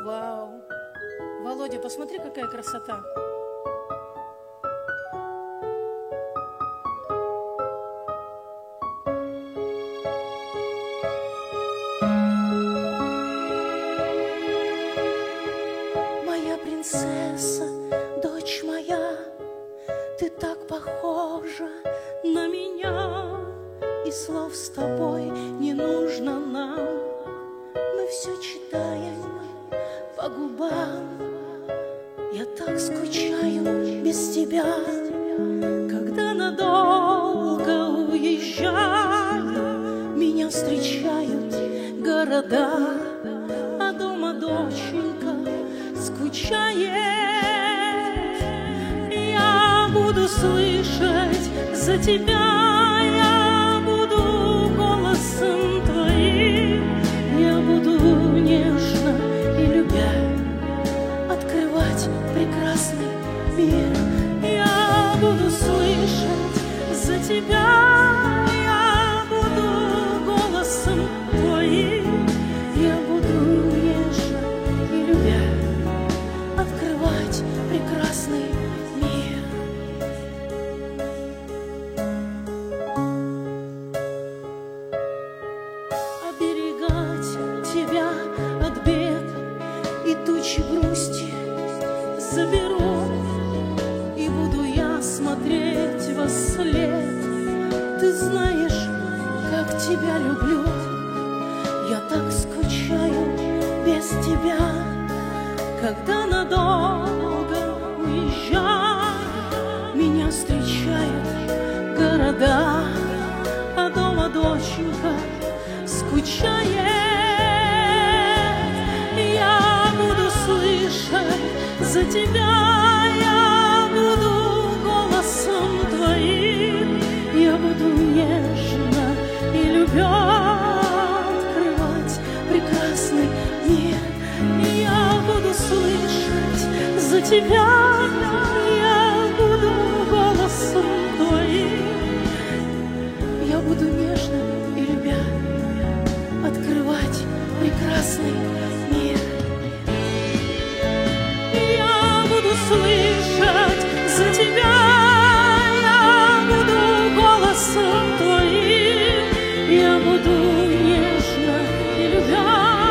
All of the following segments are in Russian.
Вау! Володя, посмотри, какая красота! Моя принцесса, дочь моя, ты так похожа на меня, и слов с тобой не нужно нам. Мы все читаем по губам. Я так скучаю без тебя, когда надолго уезжаю. Меня встречают города, а дома доченька скучает. Я буду слышать за тебя, я буду голосом твоим, я буду нежно и любя открывать прекрасный мир. Я буду слышать за тебя, я буду голосом твоим, я буду нежно и любя открывать прекрасный мир. Оберегать тебя от бед и тучи грусти заберу, и буду я смотреть во след. Ты знаешь, как тебя люблю, я так скучаю без тебя, когда надолго уезжаю. Меня встречают города, а дома доченька скучает. Я буду слышать за тебя, я буду голосом твоим, я буду нежно и любя открывать прекрасный мир. Я буду слышать за тебя, я буду голосом твоим, я буду нежно и любя открывать прекрасный мир. Я буду слышать за тебя, я буду голосом твоим, я буду нежно и любя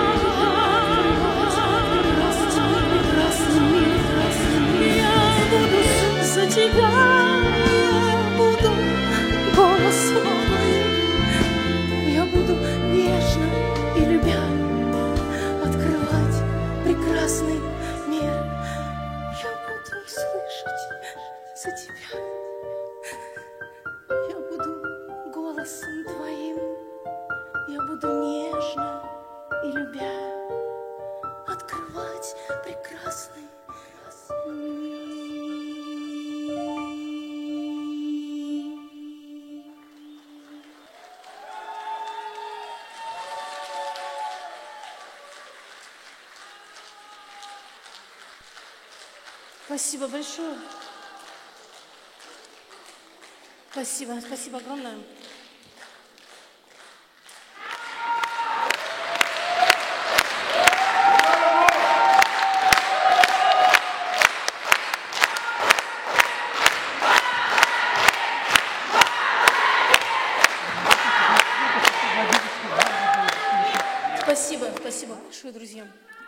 открывать прекрасный мир. Я буду за тебя, я буду голосом твоим, я буду нежно и любя открывать прекрасный мир. Я буду слышать за тебя, я буду голосом твоим, я буду нежно и любя открывать прекрасный мир. Спасибо большое. Спасибо, спасибо огромное. Спасибо, спасибо большое, друзья.